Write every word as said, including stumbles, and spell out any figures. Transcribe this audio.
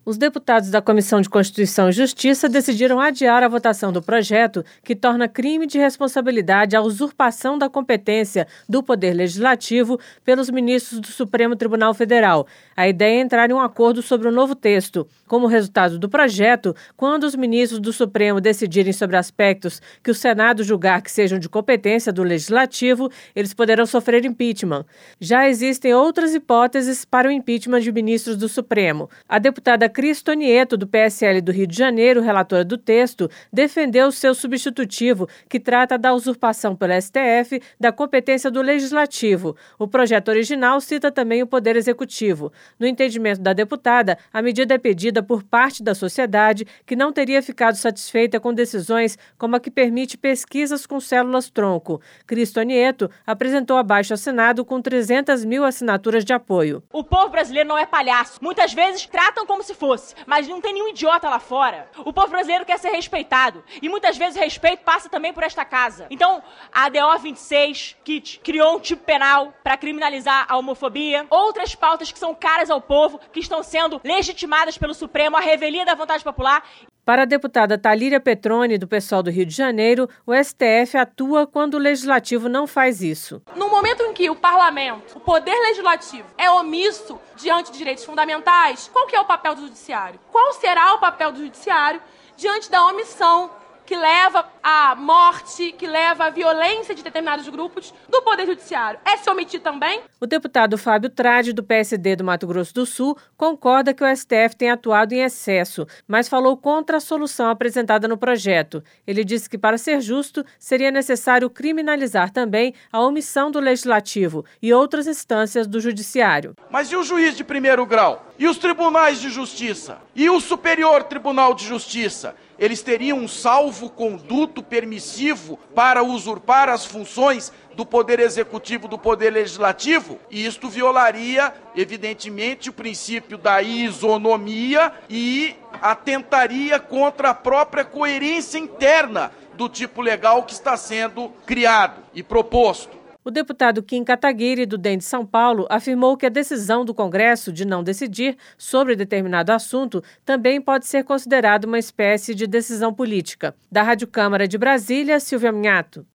Os deputados da Comissão de Constituição e Justiça decidiram adiar a votação do projeto que torna crime de responsabilidade a usurpação da competência do Poder Legislativo pelos ministros do Supremo Tribunal Federal. A ideia é entrar em um acordo sobre o novo texto. Como resultado do projeto, quando os ministros do Supremo decidirem sobre aspectos que o Senado julgar que sejam de competência do Legislativo, eles poderão sofrer impeachment. Já existem outras hipóteses para o impeachment de ministros do Supremo. A deputada Cris Tonieto, do P S L do Rio de Janeiro, relatora do texto, defendeu seu substitutivo, que trata da usurpação pelo S T F da competência do Legislativo. O projeto original cita também o Poder Executivo. No entendimento da deputada, a medida é pedida por parte da sociedade que não teria ficado satisfeita com decisões como a que permite pesquisas com células-tronco. Cris Tonieto apresentou abaixo-assinado com trezentas mil assinaturas de apoio. O povo brasileiro não é palhaço. Muitas vezes tratam como se fosse, mas não tem nenhum idiota lá fora. O povo brasileiro quer ser respeitado e muitas vezes o respeito passa também por esta casa. Então, a A D O vinte e seis, que criou um tipo penal para criminalizar a homofobia, outras pautas que são caras ao povo, que estão sendo legitimadas pelo Supremo, a revelia da vontade popular. Para a deputada Thalíria Petroni, do PSOL do Rio de Janeiro, o S T F atua quando o Legislativo não faz isso. No momento em que o Parlamento, o Poder Legislativo, é omisso diante de direitos fundamentais, qual que é o papel do Judiciário? Qual será o papel do Judiciário diante da omissão que leva à morte, que leva à violência de determinados grupos do Poder Judiciário? É se omitir também? O deputado Fábio Tradi, do P S D do Mato Grosso do Sul, concorda que o S T F tem atuado em excesso, mas falou contra a solução apresentada no projeto. Ele disse que, para ser justo, seria necessário criminalizar também a omissão do Legislativo e outras instâncias do Judiciário. Mas e o juiz de primeiro grau? E os tribunais de justiça? E o Superior Tribunal de Justiça? Eles teriam um salvo-conduto permissivo para usurpar as funções do Poder Executivo, do Poder Legislativo? E isto violaria, evidentemente, o princípio da isonomia e atentaria contra a própria coerência interna do tipo legal que está sendo criado e proposto. O deputado Kim Kataguiri, do D E M de São Paulo, afirmou que a decisão do Congresso de não decidir sobre determinado assunto também pode ser considerada uma espécie de decisão política. Da Rádio Câmara de Brasília, Silvia Minhato.